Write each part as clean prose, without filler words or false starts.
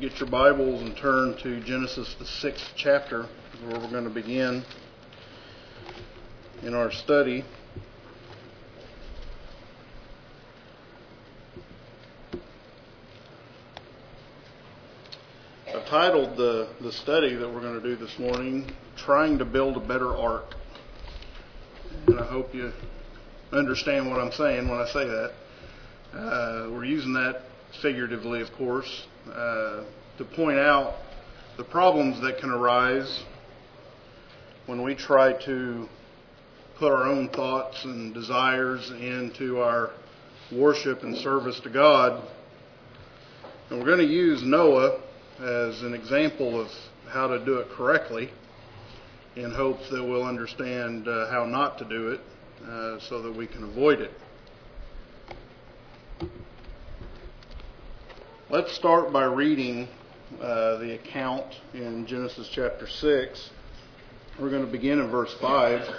get your Bibles and turn to Genesis, the 6th chapter, where we're going to begin in our study. I've titled the study that we're going to do this morning, Trying to Build a Better Ark. And I hope you understand what I'm saying when I say that. We're using that figuratively, of course, to point out the problems that can arise when we try to put our own thoughts and desires into our worship and service to God. And we're going to use Noah as an example of how to do it correctly, in hopes that we'll understand how not to do it so that we can avoid it. Let's start by reading the account in Genesis chapter 6. We're going to begin in verse 5. It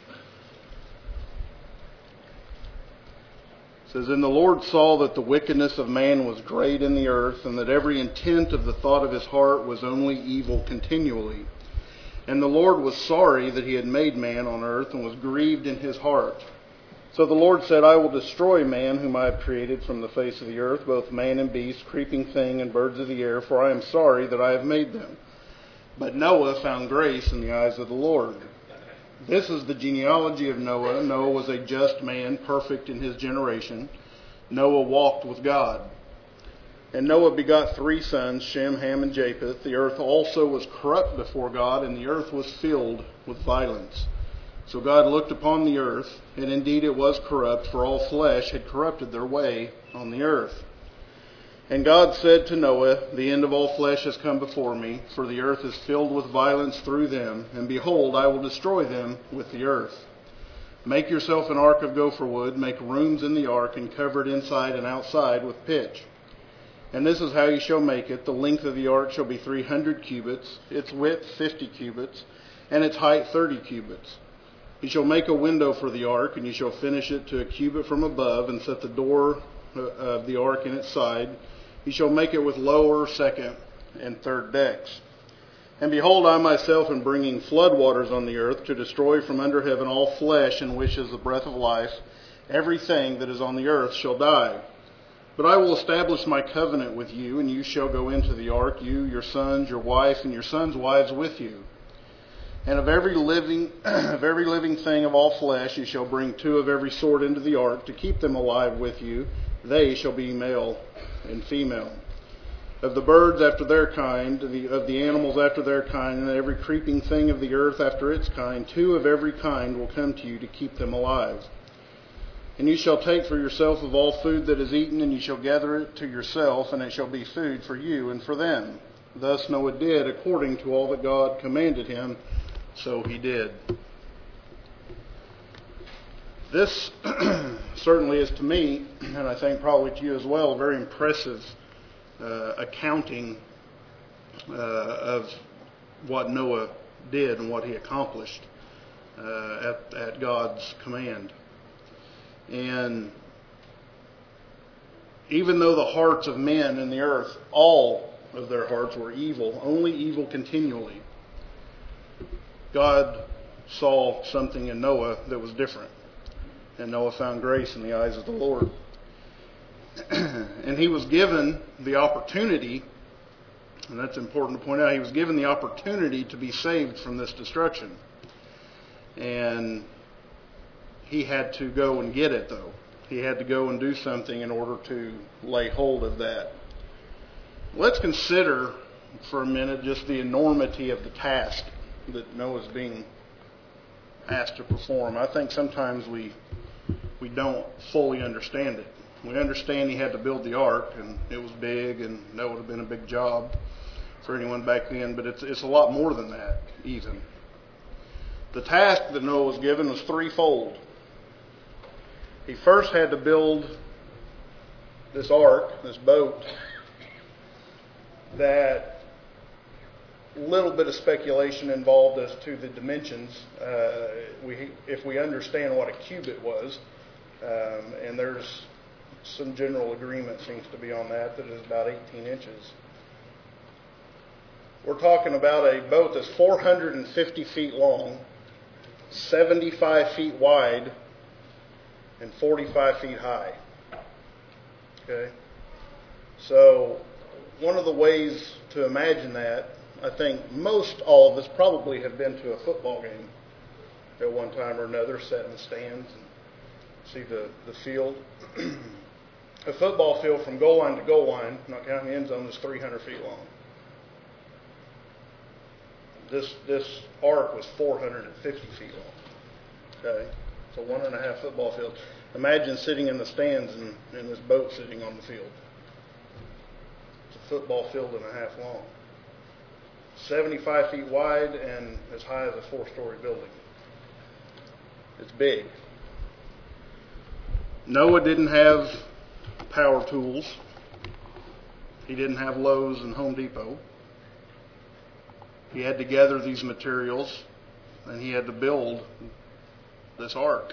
says, "And the Lord saw that the wickedness of man was great in the earth, and that every intent of the thought of his heart was only evil continually. And the Lord was sorry that he had made man on earth, and was grieved in his heart. So the Lord said, I will destroy man whom I have created from the face of the earth, both man and beast, creeping thing, and birds of the air, for I am sorry that I have made them. But Noah found grace in the eyes of the Lord." This is the genealogy of Noah. Noah was a just man, perfect in his generation. Noah walked with God. And Noah begot 3 sons, Shem, Ham, and Japheth. The earth also was corrupt before God, and the earth was filled with violence. So God looked upon the earth, and indeed it was corrupt, for all flesh had corrupted their way on the earth. And God said to Noah, The end of all flesh has come before me, for the earth is filled with violence through them, and behold, I will destroy them with the earth. Make yourself an ark of gopher wood, make rooms in the ark, and cover it inside and outside with pitch. And this is how you shall make it. The length of the ark shall be 300 cubits, its width 50 cubits, and its height 30 cubits. You shall make a window for the ark, and you shall finish it to a cubit from above, and set the door of the ark in its side. You shall make it with lower, second, and third decks. And behold, I myself am bringing flood waters on the earth, to destroy from under heaven all flesh in which is the breath of life. Everything that is on the earth shall die. But I will establish my covenant with you, and you shall go into the ark, you, your sons, your wife, and your sons' wives with you. And of every living thing of all flesh you shall bring 2 of every sort into the ark, to keep them alive with you. They shall be male and female. Of the birds after their kind, of the animals after their kind, and every creeping thing of the earth after its kind, 2 of every kind will come to you to keep them alive. And you shall take for yourself of all food that is eaten, and you shall gather it to yourself, and it shall be food for you and for them. Thus Noah did according to all that God commanded him. So he did. This certainly is to me, and I think probably to you as well, a very impressive accounting of what Noah did and what he accomplished at God's command. And even though the hearts of men in the earth, all of their hearts were evil, only evil continually, God saw something in Noah that was different. And Noah found grace in the eyes of the Lord. And he was given the opportunity, and that's important to point out, he was given the opportunity to be saved from this destruction. And he had to go and get it, though. He had to go and do something in order to lay hold of that. Let's consider for a minute just the enormity of the task that Noah's being asked to perform. I think sometimes we don't fully understand it. We understand he had to build the ark, and it was big, and that would have been a big job for anyone back then, but it's a lot more than that, even. The task that Noah was given was threefold. He first had to build this ark, this boat, that little bit of speculation involved as to the dimensions. If we understand what a cubit was, and there's some general agreement seems to be on that it is about 18 inches. We're talking about a boat that's 450 feet long, 75 feet wide, and 45 feet high. Okay? So, one of the ways to imagine that, I think most all of us probably have been to a football game at one time or another, sat in the stands and see the field. A football field from goal line to goal line, not counting the end zone, is 300 feet long. This ark was 450 feet long. Okay? It's a 1.5 football field. Imagine sitting in the stands and this boat sitting on the field. It's a football field and a half long. 75 feet wide and as high as a 4-story building. It's big. Noah didn't have power tools. He didn't have Lowe's and Home Depot. He had to gather these materials and he had to build this ark.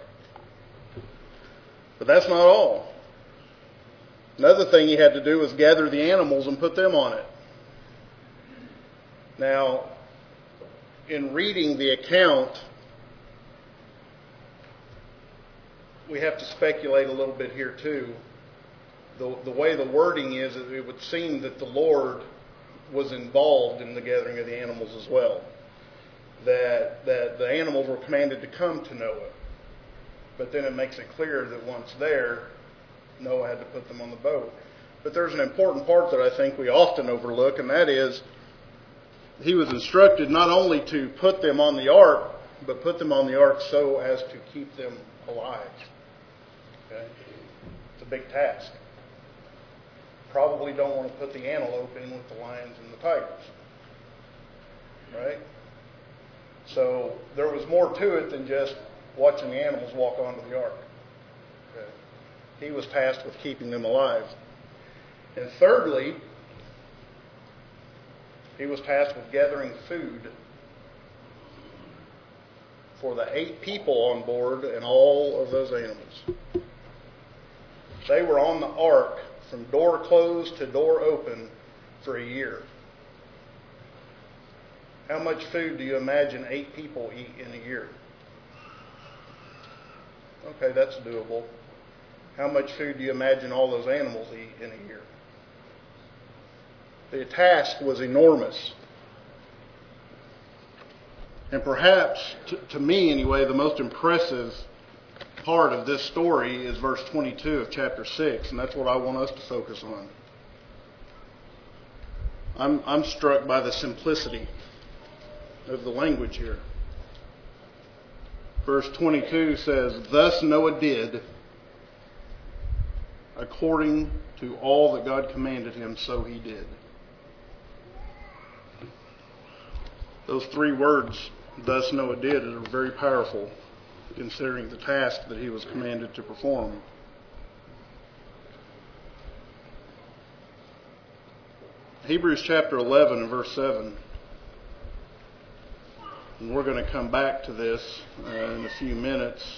But that's not all. Another thing he had to do was gather the animals and put them on it. Now, in reading the account, we have to speculate a little bit here too. The way the wording is, it would seem that the Lord was involved in the gathering of the animals as well. That the animals were commanded to come to Noah. But then it makes it clear that once there, Noah had to put them on the boat. But there's an important part that I think we often overlook, and that is he was instructed not only to put them on the ark, but put them on the ark so as to keep them alive. Okay? It's a big task. Probably don't want to put the antelope in with the lions and the tigers. Right? So there was more to it than just watching the animals walk onto the ark. Okay. He was tasked with keeping them alive. And thirdly, he was tasked with gathering food for the 8 people on board and all of those animals. They were on the ark from door closed to door open for a year. How much food do you imagine 8 people eat in a year? Okay, that's doable. How much food do you imagine all those animals eat in a year? The task was enormous. And perhaps, to me anyway, the most impressive part of this story is verse 22 of chapter 6, and that's what I want us to focus on. I'm struck by the simplicity of the language here. Verse 22 says, "Thus Noah did, according to all that God commanded him, so he did." Those 3 words, "thus Noah did," are very powerful, considering the task that he was commanded to perform. Hebrews chapter 11 and verse 7. And we're going to come back to this in a few minutes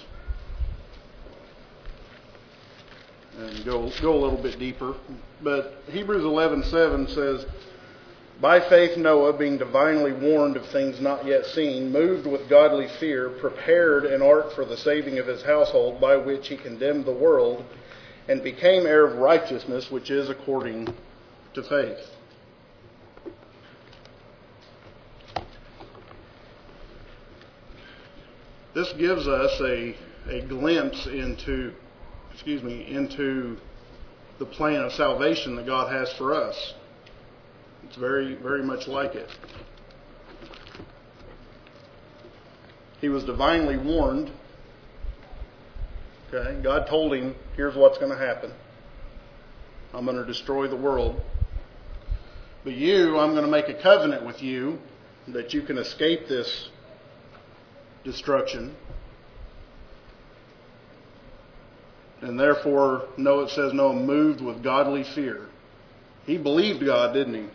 and go a little bit deeper. But Hebrews 11:7 says, "By faith Noah, being divinely warned of things not yet seen, moved with godly fear, prepared an ark for the saving of his household, by which he condemned the world, and became heir of righteousness, which is according to faith." This gives us a glimpse into the plan of salvation that God has for us. It's very, very much like it. He was divinely warned. Okay, God told him, here's what's going to happen. I'm going to destroy the world. But I'm going to make a covenant with you that you can escape this destruction. And therefore, it says Noah moved with godly fear. He believed God, didn't he?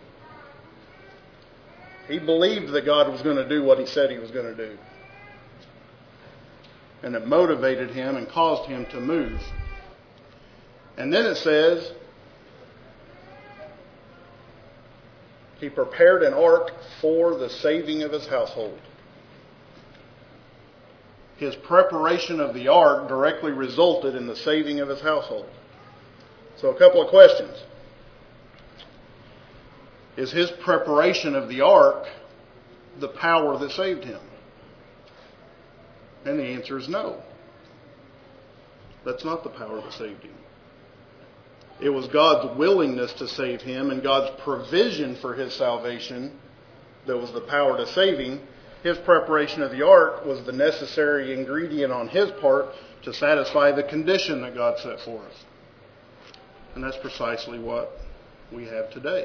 He believed that God was going to do what he said he was going to do. And it motivated him and caused him to move. And then it says, He prepared an ark for the saving of his household. His preparation of the ark directly resulted in the saving of his household. So a couple of questions. Is his preparation of the ark the power that saved him? And the answer is no. That's not the power that saved him. It was God's willingness to save him and God's provision for his salvation that was the power to save him. His preparation of the ark was the necessary ingredient on his part to satisfy the condition that God set for us. And that's precisely what we have today.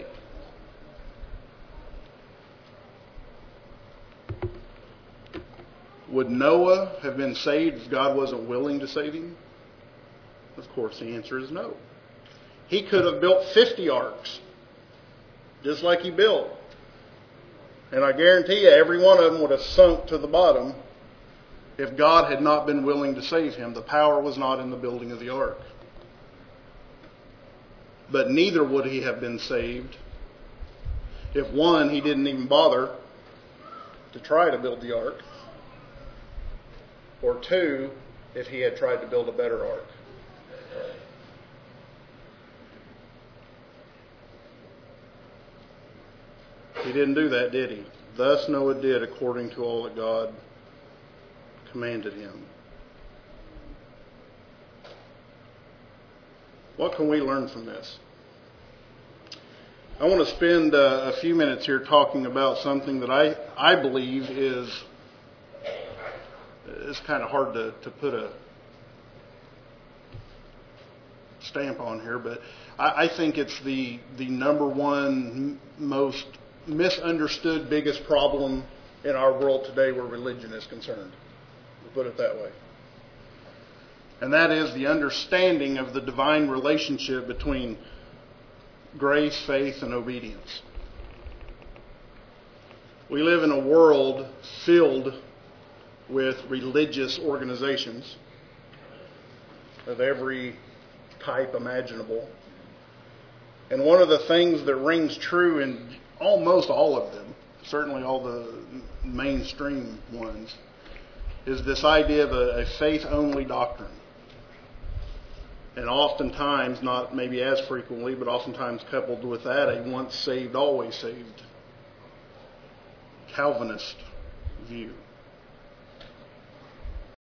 Would Noah have been saved if God wasn't willing to save him? Of course, the answer is no. He could have built 50 arks, just like he built. And I guarantee you, every one of them would have sunk to the bottom if God had not been willing to save him. The power was not in the building of the ark. But neither would he have been saved if, one, he didn't even bother to try to build the ark, or two, if he had tried to build a better ark. He didn't do that, did he? Thus Noah did according to all that God commanded him. What can we learn from this? I want to spend a few minutes here talking about something that I believe is kind of hard to put a stamp on here, but I think it's the number one most misunderstood biggest problem in our world today where religion is concerned. We'll put it that way. And that is the understanding of the divine relationship between grace, faith, and obedience. We live in a world filled with religious organizations of every type imaginable. And one of the things that rings true in almost all of them, certainly all the mainstream ones, is this idea of a faith-only doctrine. And oftentimes, not maybe as frequently, but oftentimes coupled with that, a once saved, always saved Calvinist view.